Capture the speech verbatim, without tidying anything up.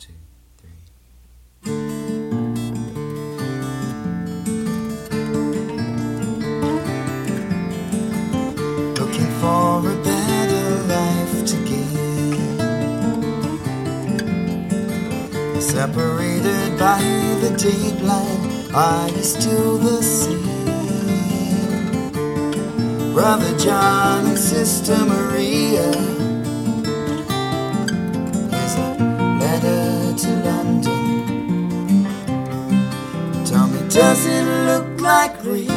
two, three. Looking for a better life to give, separated by the dateline. Are you still the same? Brother John and Sister Maria, here's a letter to London. Tell me, does it look like real?